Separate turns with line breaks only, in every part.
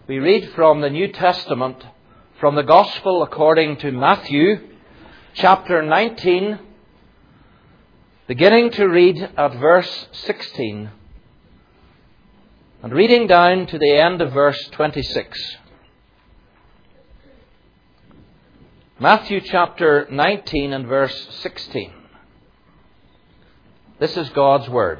We read from the New Testament, from the Gospel according to Matthew, chapter 19, beginning to read at verse 16, and reading down to the end of verse 26. Matthew chapter 19 and verse 16. This is God's Word.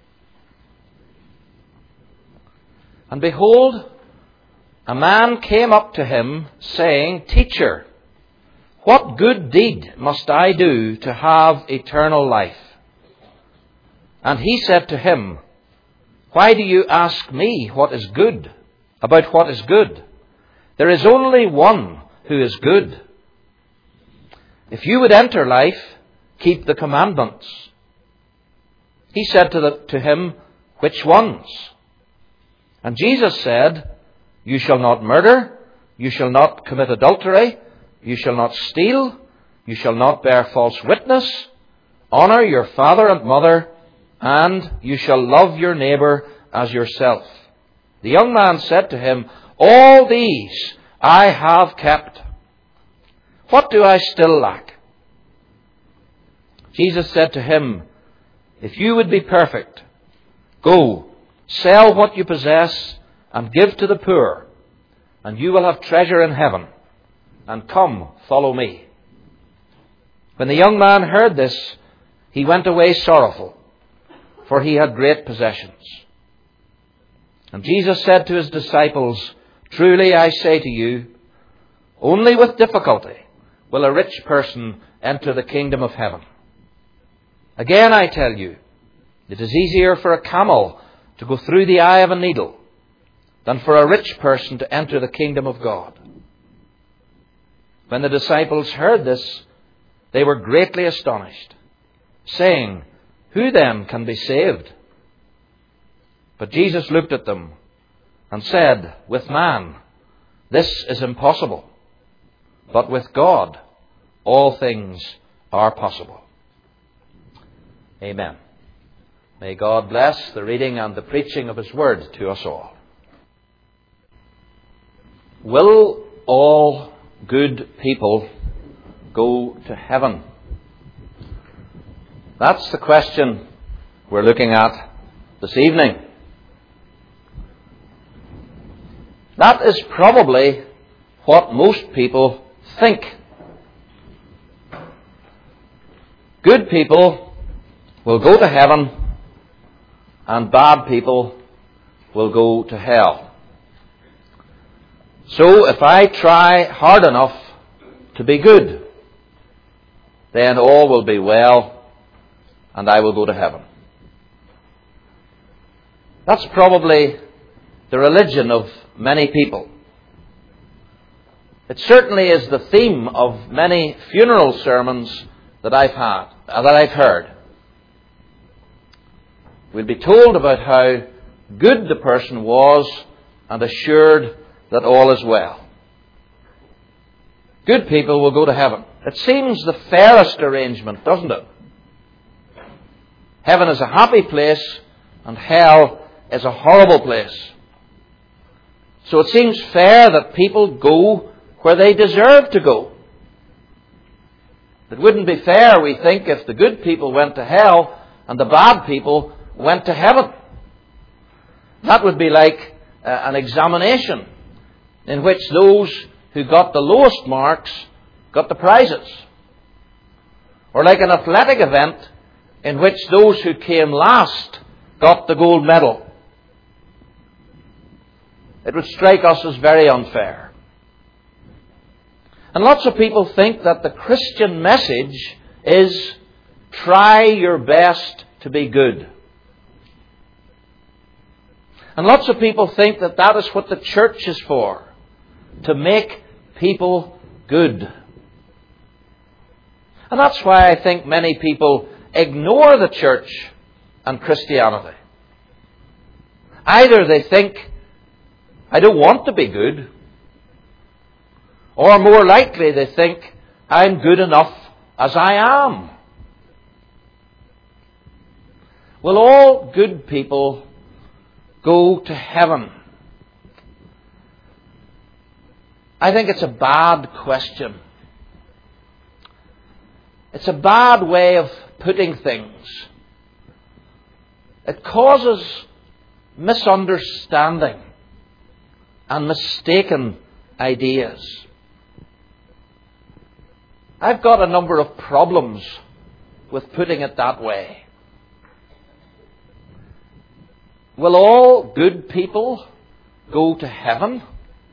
And behold, a man came up to him, saying, Teacher, what good deed must I do to have eternal life? And he said to him, Why do you ask me what is good, about what is good? There is only one who is good. If you would enter life, keep the commandments. He said to him, Which ones? And Jesus said, You shall not murder, you shall not commit adultery, you shall not steal, you shall not bear false witness, honor your father and mother, and you shall love your neighbour as yourself. The young man said to him, All these I have kept. What do I still lack? Jesus said to him, If you would be perfect, go, sell what you possess and give to the poor, and you will have treasure in heaven. And come, follow me. When the young man heard this, he went away sorrowful, for he had great possessions. And Jesus said to his disciples, Truly I say to you, only with difficulty will a rich person enter the kingdom of heaven. Again I tell you, it is easier for a camel to go through the eye of a needle than for a rich person to enter the kingdom of God. When the disciples heard this, they were greatly astonished, saying, Who then can be saved? But Jesus looked at them and said, With man, this is impossible, but with God, all things are possible. Amen. May God bless the reading and the preaching of His Word to us all. Will all good people go to heaven? That's the question we're looking at this evening. That is probably what most people think. Good people will go to heaven, and bad people will go to hell. So if I try hard enough to be good, then all will be well, and I will go to heaven. That's probably the religion of many people. It certainly is the theme of many funeral sermons that I've heard. We'll be told about how good the person was and assured that all is well. Good people will go to heaven. It seems the fairest arrangement, doesn't it? Heaven is a happy place and hell is a horrible place. So it seems fair that people go where they deserve to go. It wouldn't be fair, we think, if the good people went to hell and the bad people went to heaven. That would be like an examination in which those who got the lowest marks got the prizes. Or like an athletic event in which those who came last got the gold medal. It would strike us as very unfair. And lots of people think that the Christian message is try your best to be good. And lots of people think that that is what the church is for, to make people good. And that's why I think many people ignore the church and Christianity. Either they think, I don't want to be good, or more likely they think, I'm good enough as I am. Will all good people go to heaven? I think it's a bad question. It's a bad way of putting things. It causes misunderstanding and mistaken ideas. I've got a number of problems with putting it that way. Will all good people go to heaven?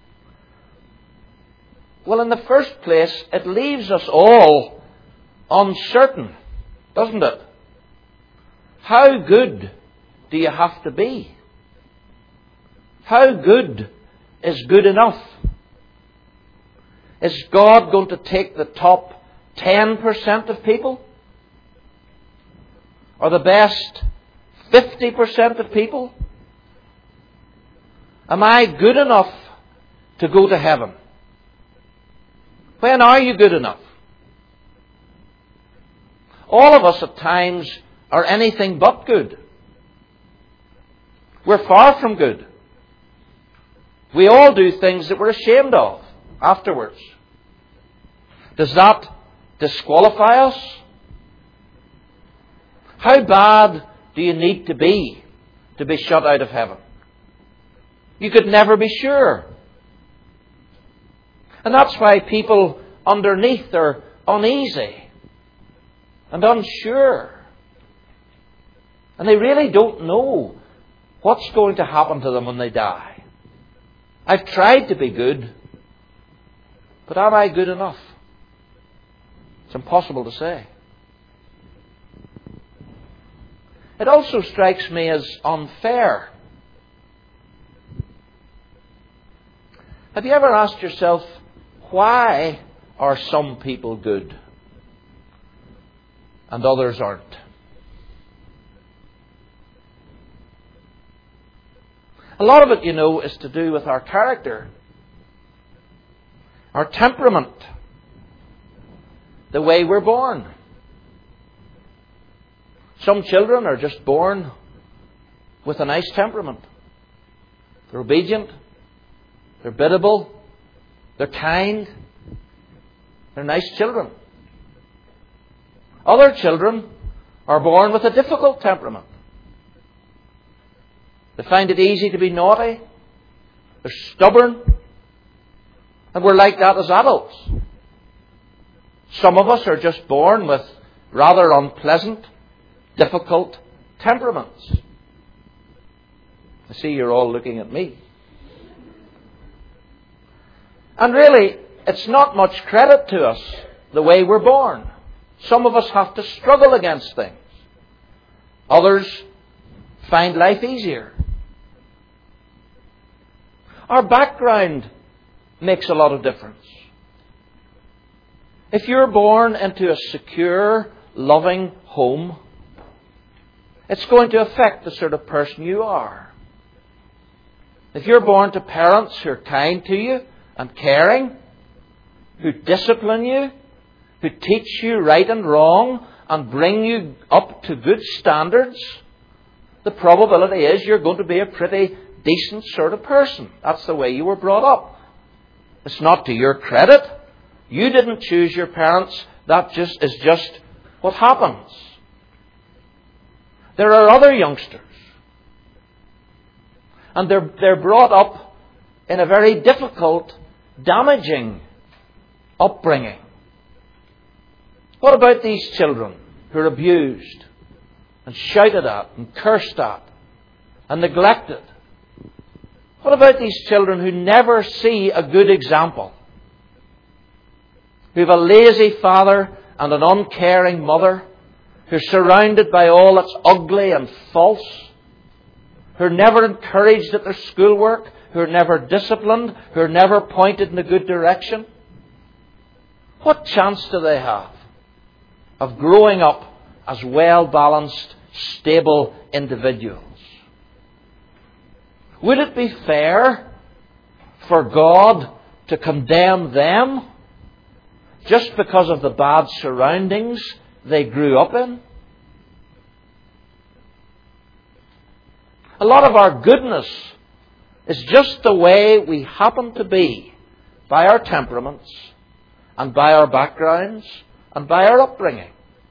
Well, in the first place, it leaves us all uncertain, doesn't it? How good do you have to be? How good is good enough? Is God going to take the top 10% of people? Or the best 50% of people? Am I good enough to go to heaven? When are you good enough? All of us at times are anything but good. We're far from good. We all do things that we're ashamed of afterwards. Does that disqualify us? How bad do you need to be shut out of heaven? You could never be sure. And that's why people underneath are uneasy and unsure. And they really don't know what's going to happen to them when they die. I've tried to be good, but am I good enough? It's impossible to say. It also strikes me as unfair. Have you ever asked yourself, why are some people good and others aren't? A lot of it, you know, is to do with our character, our temperament, the way we're born. Some children are just born with a nice temperament. They're obedient, they're biddable, they're kind, they're nice children. Other children are born with a difficult temperament. They find it easy to be naughty, they're stubborn, and we're like that as adults. Some of us are just born with rather unpleasant, difficult temperaments. I see you're all looking at me. And really, it's not much credit to us the way we're born. Some of us have to struggle against things. Others find life easier. Our background makes a lot of difference. If you're born into a secure, loving home, it's going to affect the sort of person you are. If you're born to parents who are kind to you and caring, who discipline you, who teach you right and wrong and bring you up to good standards, the probability is you're going to be a pretty decent sort of person. That's the way you were brought up. It's not to your credit. You didn't choose your parents. That is just what happens. There are other youngsters, and they're brought up in a very difficult, damaging upbringing. What about these children who are abused and shouted at and cursed at and neglected? What about these children who never see a good example? Who have a lazy father and an uncaring mother? Who are surrounded by all that's ugly and false? Who are never encouraged at their schoolwork? Who are never disciplined? Who are never pointed in a good direction? What chance do they have of growing up as well-balanced, stable individuals? Would it be fair for God to condemn them just because of the bad surroundings they grew up in? A lot of our goodness is just the way we happen to be by our temperaments, and by our backgrounds, and by our upbringing.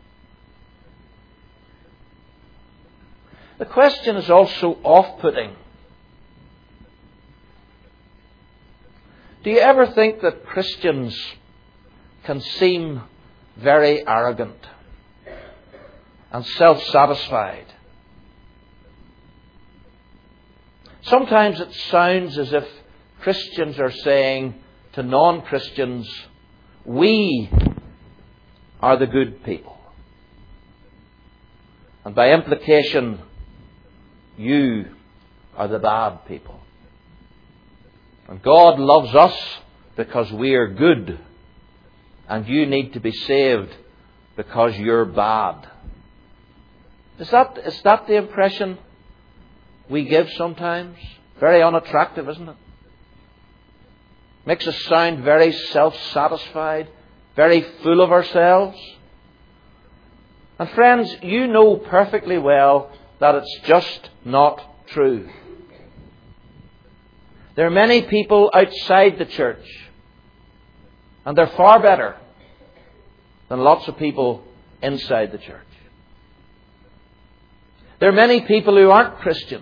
The question is also off-putting. Do you ever think that Christians can seem very arrogant and self-satisfied? Sometimes it sounds as if Christians are saying to non-Christians, we are the good people. And by implication, you are the bad people. And God loves us because we are good. And you need to be saved because you're bad. Is that the impression we give sometimes? Very unattractive, isn't it? Makes us sound very self-satisfied, very full of ourselves. And friends, you know perfectly well that it's just not true. There are many people outside the church, and they're far better than lots of people inside the church. There are many people who aren't Christians,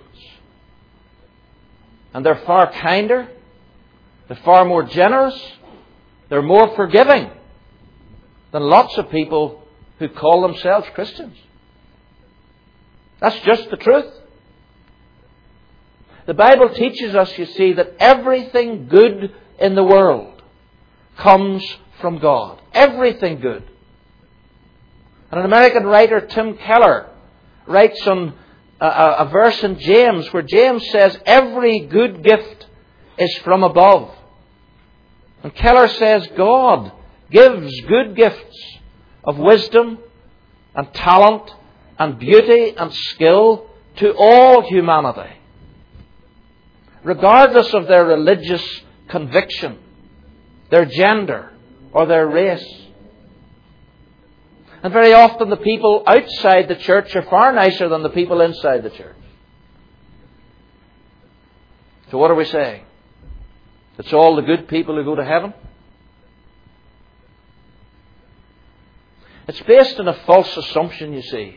and they're far kinder, they're far more generous, they're more forgiving than lots of people who call themselves Christians. That's just the truth. The Bible teaches us, you see, that everything good in the world comes from God. Everything good. And an American writer, Tim Keller, writes on a verse in James where James says every good gift is from above. And Keller says God gives good gifts of wisdom and talent and beauty and skill to all humanity, regardless of their religious conviction, their gender, or their race. And very often the people outside the church are far nicer than the people inside the church. So what are we saying? It's all the good people who go to heaven? It's based on a false assumption, you see,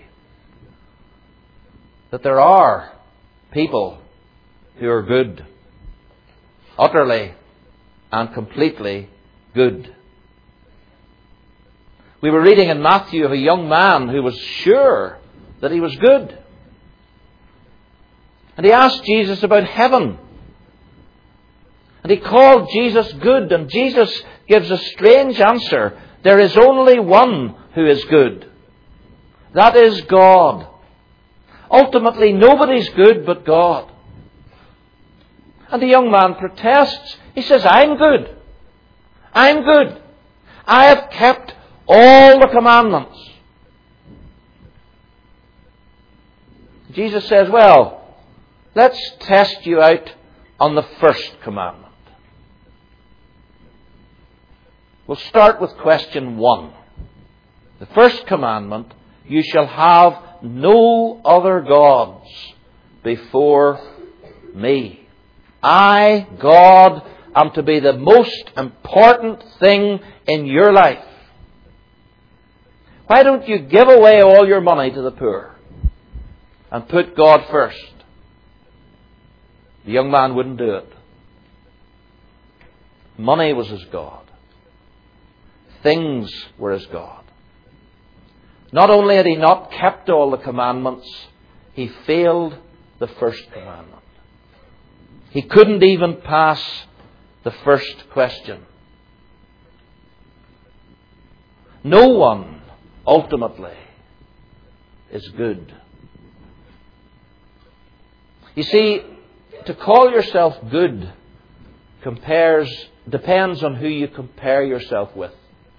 that there are people who are good, utterly and completely good. We were reading in Matthew of a young man who was sure that he was good. And he asked Jesus about heaven. And he called Jesus good. And Jesus gives a strange answer. There is only one who is good. That is God. Ultimately, nobody's good but God. And the young man protests. He says, I'm good. I'm good. I have kept all the commandments. Jesus says, well, let's test you out on the first commandment. We'll start with question 1. The first commandment, you shall have no other gods before me. I, God, am to be the most important thing in your life. Why don't you give away all your money to the poor and put God first? The young man wouldn't do it. Money was his God. Things were his God. Not only had he not kept all the commandments, he failed the first commandment. He couldn't even pass the first question. No one, ultimately, is good. You see, to call yourself good depends on who you compare yourself with.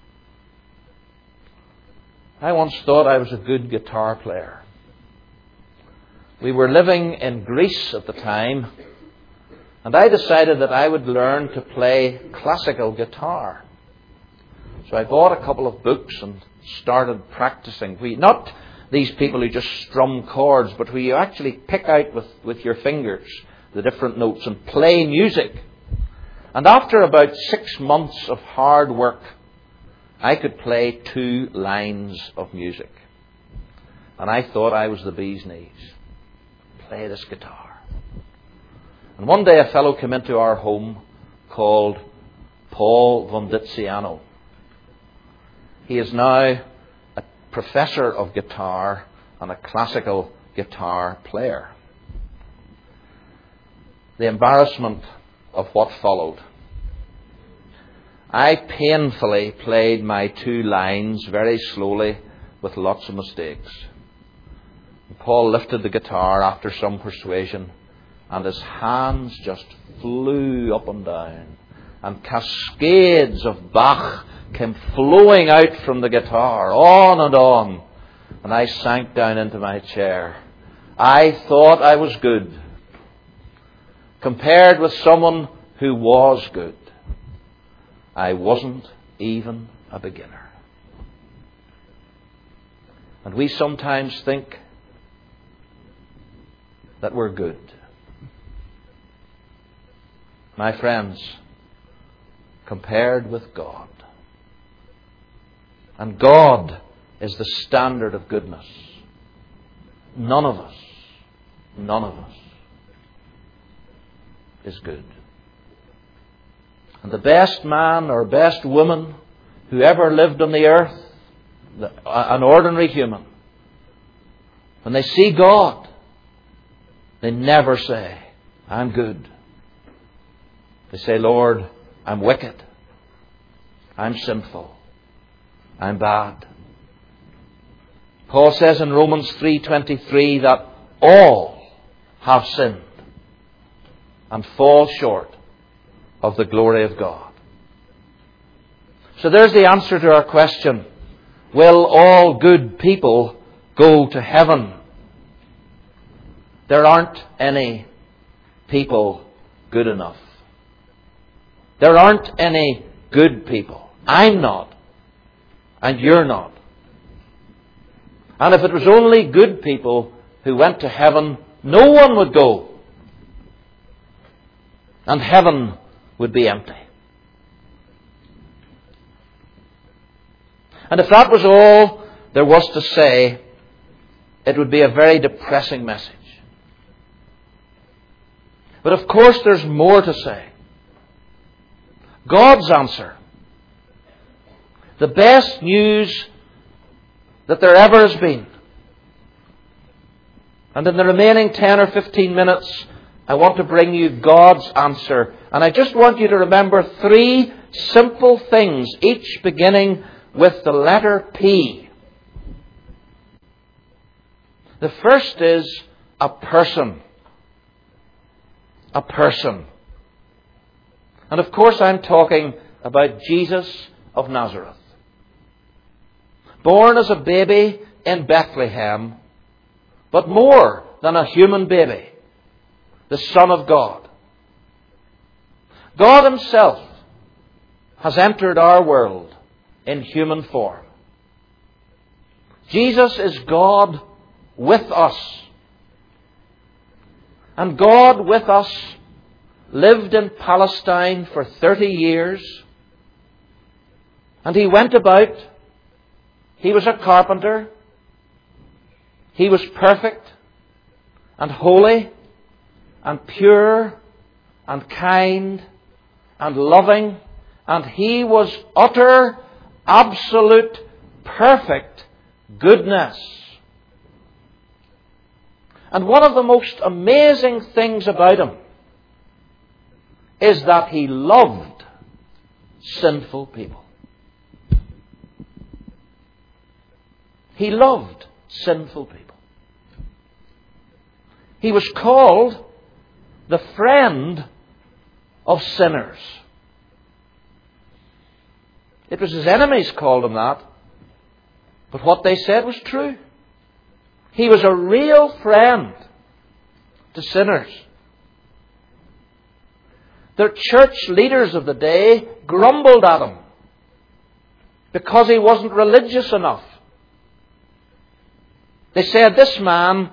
I once thought I was a good guitar player. We were living in Greece at the time, and I decided that I would learn to play classical guitar. So I bought a couple of books and started practicing. Not these people who just strum chords, but where you actually pick out with your fingers the different notes and play music. And after about 6 months of hard work, I could play 2 lines of music. And I thought I was the bee's knees. Play this guitar. And one day a fellow came into our home called Paul Vondiziano. He is now a professor of guitar and a classical guitar player. The embarrassment of what followed. I painfully played my 2 lines very slowly with lots of mistakes. Paul lifted the guitar after some persuasion, and his hands just flew up and down, and cascades of Bach came flowing out from the guitar, on, and I sank down into my chair. I thought I was good, compared with someone who was good. I wasn't even a beginner. And we sometimes think that we're good. My friends, compared with God. And God is the standard of goodness. None of us is good. And the best man or best woman who ever lived on the earth, an ordinary human, when they see God, they never say, I'm good. They say, Lord, I'm wicked. I'm sinful. I'm bad. Paul says in Romans 3:23 that all have sinned and fall short of the glory of God. So there's the answer to our question. Will all good people go to heaven? There aren't any people good enough. There aren't any good people. I'm not. And you're not. And if it was only good people who went to heaven, no one would go. And heaven would be empty. And if that was all there was to say, it would be a very depressing message. But of course there's more to say. God's answer. The best news that there ever has been. And in the remaining 10 or 15 minutes, I want to bring you God's answer. And I just want you to remember 3 simple things, each beginning with the letter P. The first is a person. A person. And of course I'm talking about Jesus of Nazareth. Born as a baby in Bethlehem, but more than a human baby, the Son of God. God Himself has entered our world in human form. Jesus is God with us. And God with us lived in Palestine for 30 years. And He went about. He was a carpenter. He was perfect and holy and pure and kind and loving. And He was utter, absolute, perfect goodness. And one of the most amazing things about Him is that He loved sinful people. He loved sinful people. He was called the friend of sinners. It was His enemies called Him that, but what they said was true. He was a real friend to sinners. The church leaders of the day grumbled at Him because He wasn't religious enough. They said, this man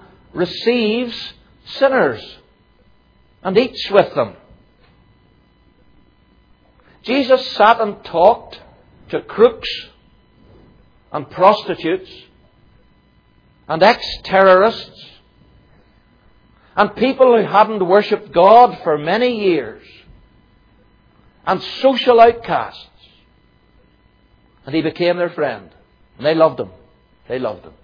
receives sinners and eats with them. Jesus sat and talked to crooks and prostitutes and ex-terrorists and people who hadn't worshipped God for many years and social outcasts. And He became their friend. And they loved Him. They loved Him.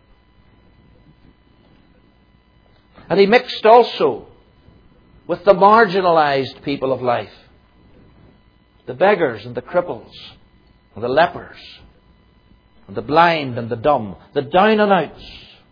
And He mixed also with the marginalized people of life. The beggars and the cripples and the lepers and the blind and the dumb. The down and outs.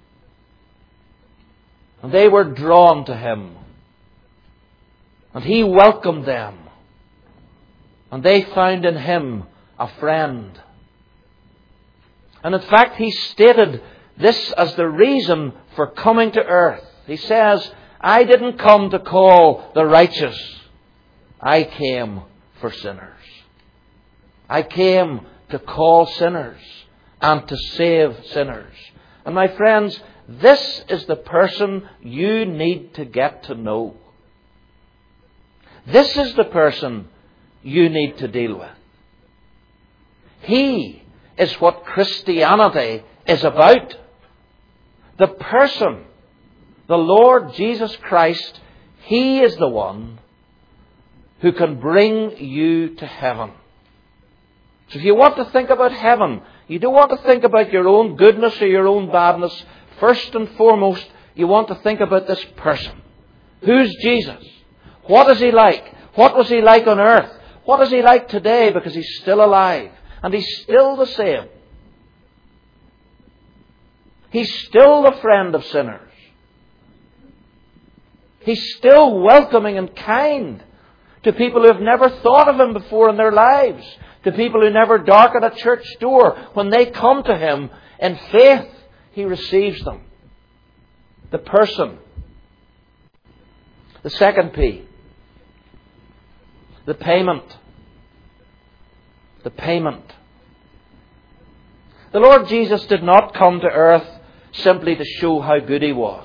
And they were drawn to Him. And He welcomed them. And they found in Him a friend. And in fact, He stated this as the reason for coming to earth. He says, I didn't come to call the righteous. I came for sinners. I came to call sinners and to save sinners. And my friends, this is the person you need to get to know. This is the person you need to deal with. He is what Christianity is about. The person, the Lord Jesus Christ, He is the one who can bring you to heaven. So if you want to think about heaven, you don't want to think about your own goodness or your own badness. First and foremost, you want to think about this person. Who's Jesus? What is He like? What was He like on earth? What is He like today? Because He's still alive. And He's still the same. He's still the friend of sinners. He's still welcoming and kind to people who have never thought of Him before in their lives. To people who never darken a church door. When they come to Him in faith, He receives them. The person. The second P. The payment. The payment. The Lord Jesus did not come to earth simply to show how good He was.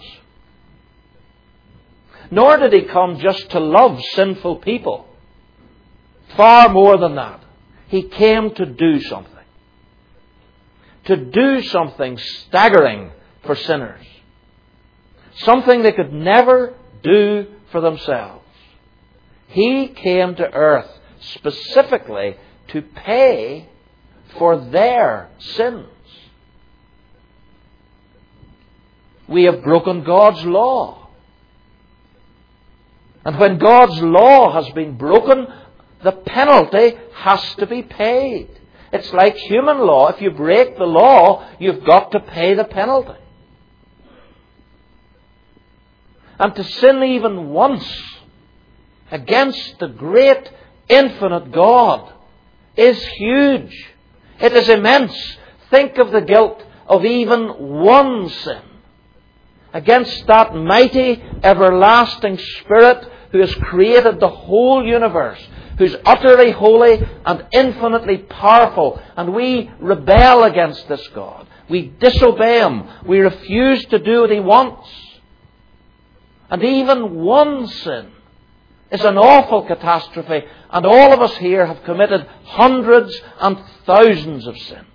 Nor did He come just to love sinful people. Far more than that. He came to do something. To do something staggering for sinners. Something they could never do for themselves. He came to earth specifically to pay for their sins. We have broken God's law. And when God's law has been broken, the penalty has to be paid. It's like human law. If you break the law, you've got to pay the penalty. And to sin even once against the great infinite God is huge. It is immense. Think of the guilt of even one sin against that mighty, everlasting Spirit who has created the whole universe, who's utterly holy and infinitely powerful. And we rebel against this God. We disobey Him. We refuse to do what He wants. And even one sin is an awful catastrophe. And all of us here have committed hundreds and thousands of sins.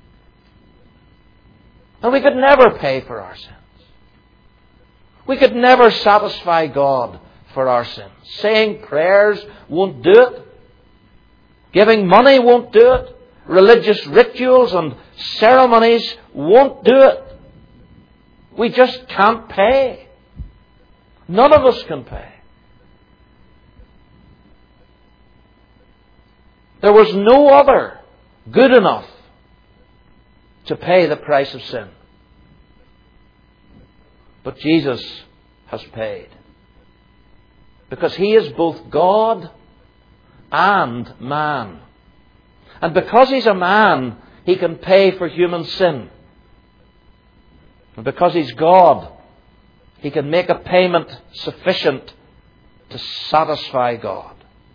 And we could never pay for our sins. We could never satisfy God for our sins. Saying prayers won't do it. Giving money won't do it. Religious rituals and ceremonies won't do it. We just can't pay. None of us can pay. There was no other good enough to pay the price of sin. But Jesus has paid. Because He is both God and man. And because He's a man, He can pay for human sin. And because He's God, He can make a payment sufficient to satisfy God.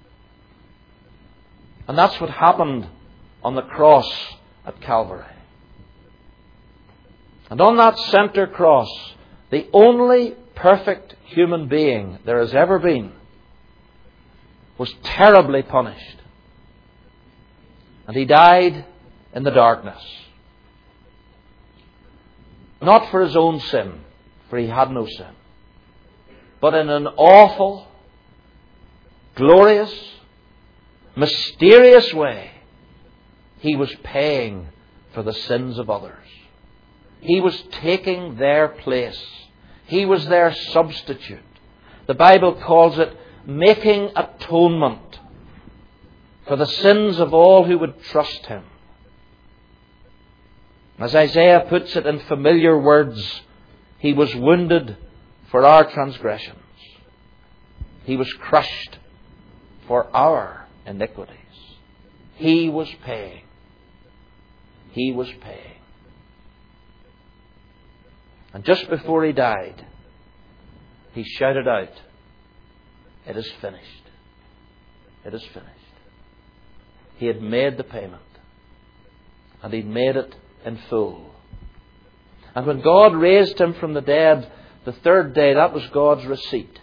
And that's what happened on the cross at Calvary. And on that center cross, the only perfect human being there has ever been was terribly punished. And He died in the darkness. Not for His own sin, for He had no sin, but in an awful, glorious, mysterious way, He was paying for the sins of others. He was taking their place. He was their substitute. The Bible calls it making atonement for the sins of all who would trust Him. As Isaiah puts it in familiar words, He was wounded for our transgressions. He was crushed for our iniquities. He was paying. He was paying. And just before He died, He shouted out, "It is finished. It is finished." He had made the payment. And He'd made it in full. And when God raised Him from the dead the third day, that was God's receipt.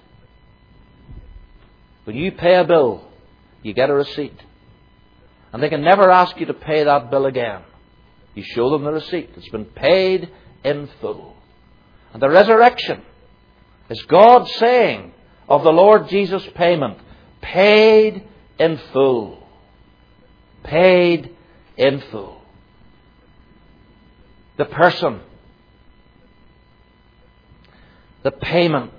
When you pay a bill, you get a receipt. And they can never ask you to pay that bill again. You show them the receipt. It's been paid in full. And the resurrection is God saying of the Lord Jesus' payment, paid in full. Paid in full. The person, the payment.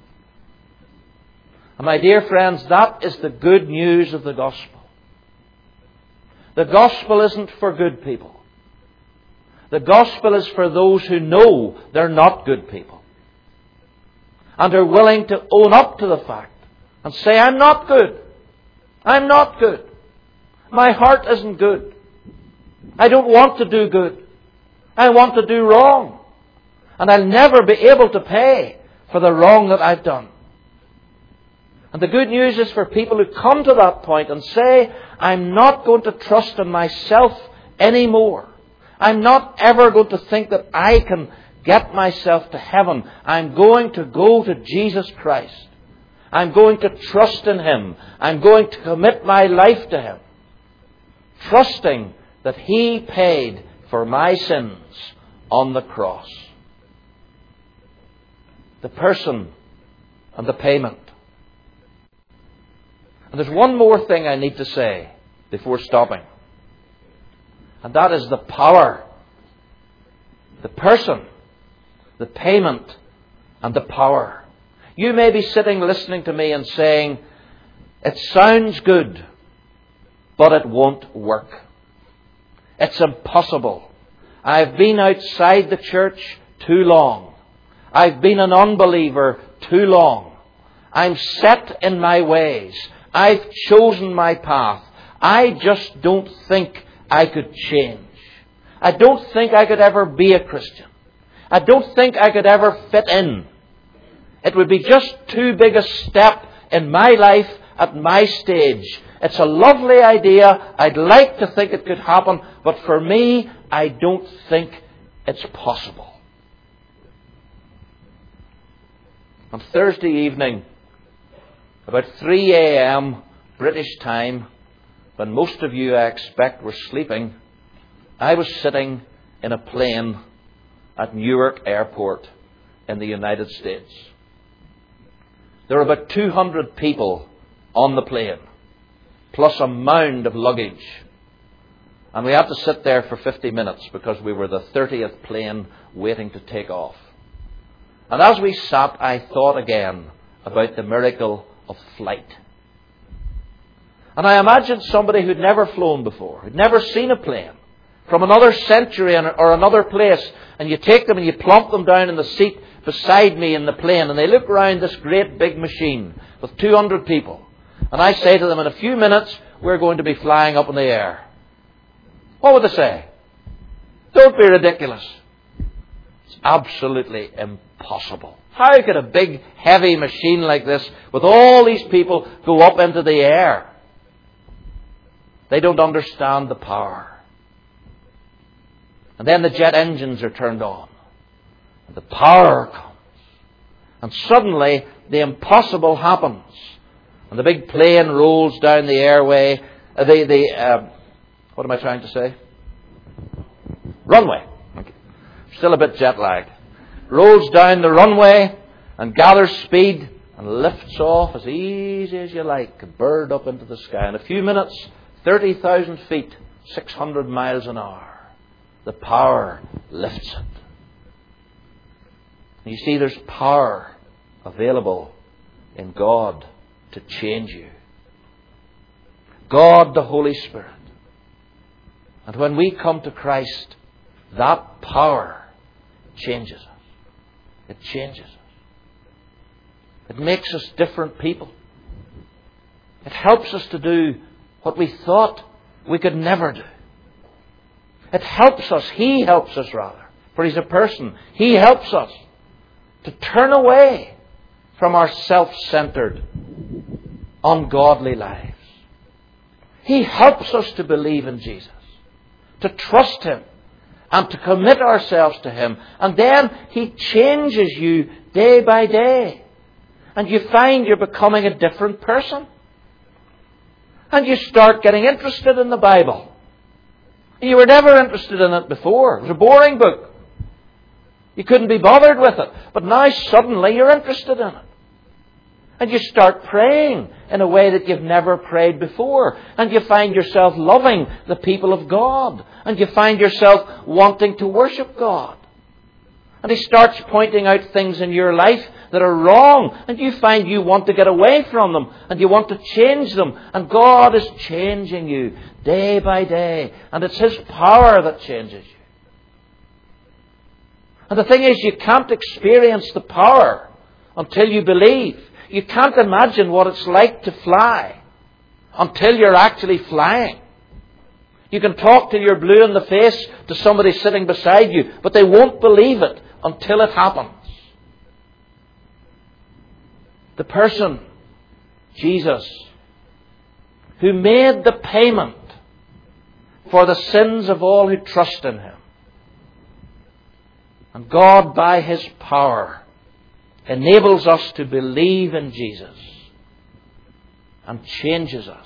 And my dear friends, that is the good news of the gospel. The gospel isn't for good people. The gospel is for those who know they're not good people and are willing to own up to the fact and say, I'm not good. I'm not good. My heart isn't good. I don't want to do good. I want to do wrong. And I'll never be able to pay for the wrong that I've done. And the good news is for people who come to that point and say, I'm not going to trust in myself anymore. I'm not ever going to think that I can get myself to heaven. I'm going to go to Jesus Christ. I'm going to trust in Him. I'm going to commit my life to Him, trusting that He paid for my sins on the cross. The person and the payment. And there's one more thing I need to say before stopping. And that is the power. The person, the payment, and the power. You may be sitting listening to me and saying, it sounds good, but it won't work. It's impossible. I've been outside the church too long. I've been an unbeliever too long. I'm set in my ways. I've chosen my path. I just don't think I could change. I don't think I could ever be a Christian. I don't think I could ever fit in. It would be just too big a step in my life at my stage. It's a lovely idea. I'd like to think it could happen, but for me, I don't think it's possible. On Thursday evening, about 3 a.m. British time, when most of you, I expect, were sleeping, I was sitting in a plane at Newark Airport in the United States. There were about 200 people on the plane, plus a mound of luggage. And we had to sit there for 50 minutes because we were the 30th plane waiting to take off. And as we sat, I thought again about the miracle of flight. And I imagined somebody who'd never flown before, who'd never seen a plane, from another century or another place, and you take them and you plump them down in the seat beside me in the plane, and they look around this great big machine with 200 people. And I say to them, in a few minutes, we're going to be flying up in the air. What would they say? Don't be ridiculous. It's absolutely impossible. How could a big, heavy machine like this, with all these people, go up into the air? They don't understand the power. And then the jet engines are turned on. And the power comes. And suddenly, the impossible happens. And the big plane rolls down the airway, the What am I trying to say? Runway. Okay. Still a bit jet lagged. Rolls down the runway and gathers speed and lifts off as easy as you like, a bird up into the sky. In a few minutes, 30,000 feet, 600 miles an hour. The power lifts it. And you see, there's power available in God to change you. God, the Holy Spirit. And when we come to Christ, that power changes us. It changes us. It makes us different people. It helps us to do what we thought we could never do. It helps us, He helps us rather, for He's a person. He helps us to turn away from our self-centered, ungodly lives. He helps us to believe in Jesus, to trust Him, and to commit ourselves to Him. And then He changes you day by day. And you find you're becoming a different person. And you start getting interested in the Bible. You were never interested in it before. It was a boring book. You couldn't be bothered with it. But now suddenly you're interested in it. And you start praying in a way that you've never prayed before. And you find yourself loving the people of God. And you find yourself wanting to worship God. And He starts pointing out things in your life that are wrong. And you find you want to get away from them. And you want to change them. And God is changing you day by day. And it's His power that changes you. And the thing is, you can't experience the power until you believe. You can't imagine what it's like to fly until you're actually flying. You can talk till you're blue in the face to somebody sitting beside you, but they won't believe it until it happens. The person, Jesus, who made the payment for the sins of all who trust in Him. And God, by His power, enables us to believe in Jesus and changes us.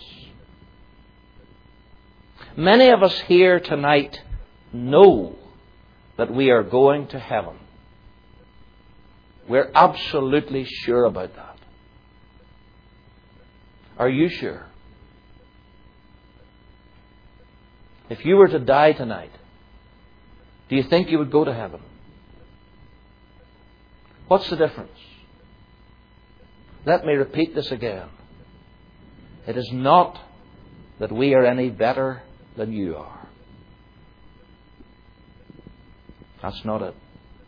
Many of us here tonight know that we are going to heaven. We're absolutely sure about that. Are you sure? If you were to die tonight, do you think you would go to heaven? What's the difference? Let me repeat this again. It is not that we are any better than you are. That's not it.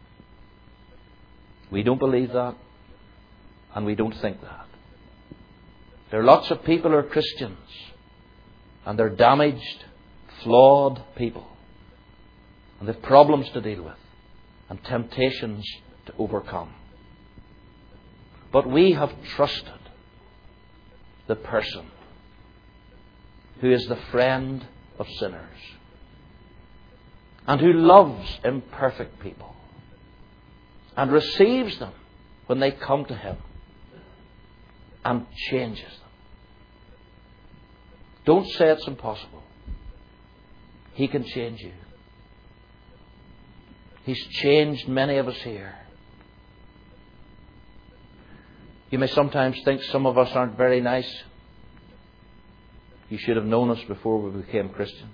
We don't believe that, and we don't think that. There are lots of people who are Christians, and they're damaged, flawed people. And they have problems to deal with, and temptations to overcome. But we have trusted the person who is the friend of sinners and who loves imperfect people and receives them when they come to Him and changes them. Don't say it's impossible. He can change you. He's changed many of us here. You may sometimes think some of us aren't very nice. You should have known us before we became Christians.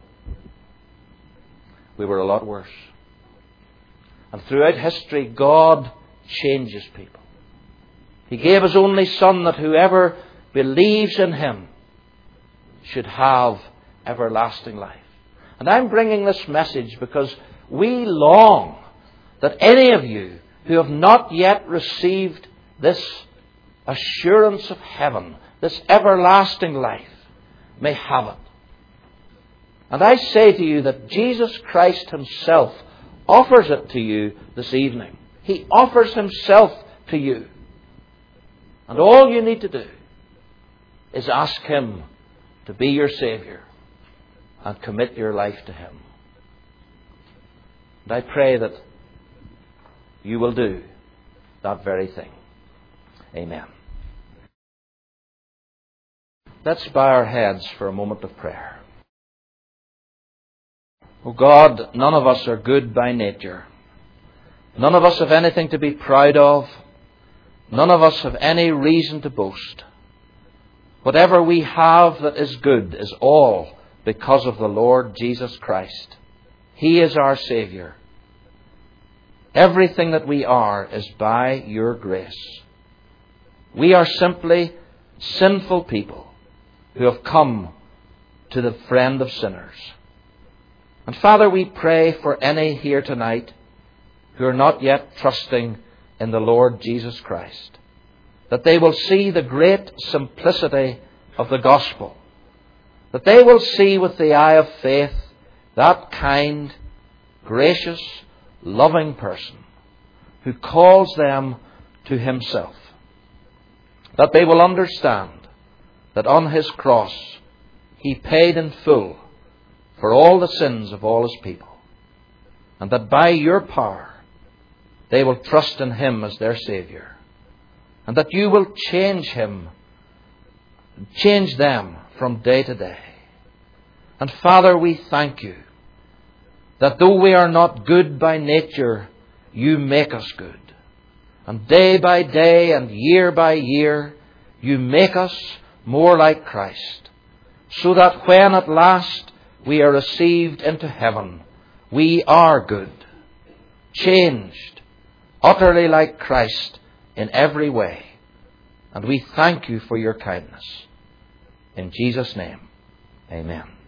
We were a lot worse. And throughout history, God changes people. He gave His only Son that whoever believes in Him should have everlasting life. And I'm bringing this message because we long that any of you who have not yet received this assurance of heaven, this everlasting life, may have it. And I say to you that Jesus Christ Himself offers it to you this evening. He offers Himself to you. And all you need to do is ask Him to be your Saviour and commit your life to Him. And I pray that you will do that very thing. Amen. Let's bow our heads for a moment of prayer. Oh God, none of us are good by nature. None of us have anything to be proud of. None of us have any reason to boast. Whatever we have that is good is all because of the Lord Jesus Christ. He is our Saviour. Everything that we are is by your grace. We are simply sinful people who have come to the friend of sinners. And Father, we pray for any here tonight who are not yet trusting in the Lord Jesus Christ, that they will see the great simplicity of the gospel, that they will see with the eye of faith that kind, gracious, loving person who calls them to himself, that they will understand that on his cross he paid in full for all the sins of all his people, and that by your power they will trust in him as their Saviour, and that you will change them from day to day. And Father, we thank you that though we are not good by nature, you make us good. And day by day and year by year, you make us more like Christ, so that when at last we are received into heaven, we are good, changed, utterly like Christ in every way. And we thank you for your kindness. In Jesus' name, amen.